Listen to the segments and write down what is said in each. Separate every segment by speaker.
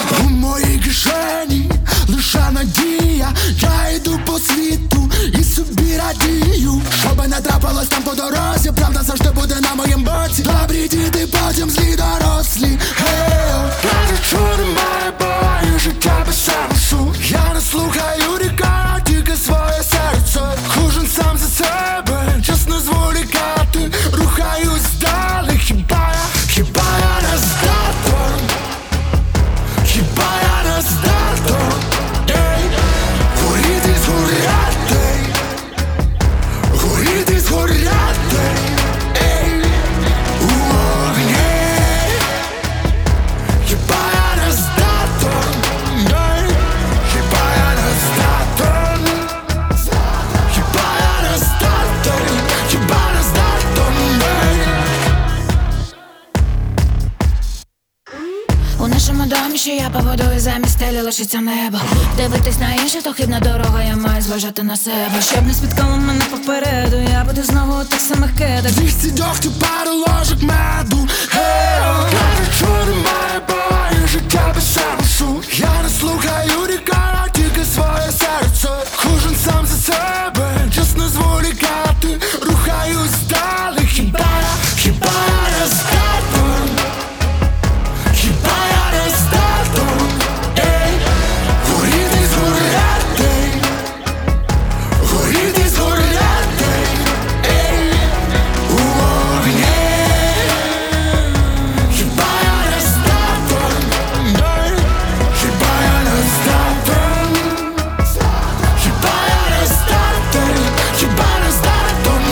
Speaker 1: У моїй кишені лише надія. Я йду по світу і собі радію. Щоби не трапилось там по дорозі, правда завжди буде на моїм боці. Добрі діти, потім злі дорослі. Кажуть, що немає Бога і життя без сенсу. Я не слухаю ріка, тільки своє серце. Кожен сам за себе, час не зволікати. Рухаюсь далі, хіба я не здатен? Хіба я не здатен? Горіти, згоряти, горіти, згоряти, у вогні. Хіба я не здатен? Хіба я не здатен? Хіба я не здатен? Хіба не здатен?
Speaker 2: У нашому домі, що я побудую, замість стелі лишиться небо. Дивитись на інших, то хибна дорога, я маю зважати на себе. Щоб не спіткало мене попереду, я буду знову у тих самих кедах.
Speaker 1: 200 дьогтю, пару ложок меду. Кажуть, що немає Бога і життя без сенсу. Я не слухаю ріка, тільки своє серце. Кожен сам за себе, час не зволікати. Рухаюсь далі, хіба я не здатен? Хіба я не здатен? Горіти, згоряти, горіти, згоряти, у вогні. Хіба я не здатен? Хіба я не здатен? Хіба я не здатен? Хіба не здатен?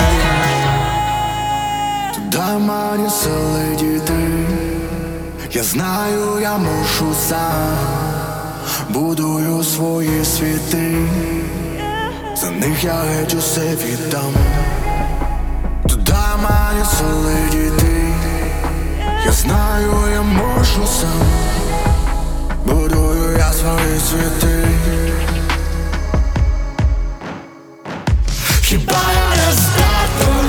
Speaker 1: Туди мені сили дійти. Я знаю, я мушу сам. Будую свої світи. За них я геть усе віддам. Туди мені сили дійти. Я знаю, я можу сам. Будую я свої світи. Хіба я не здатен?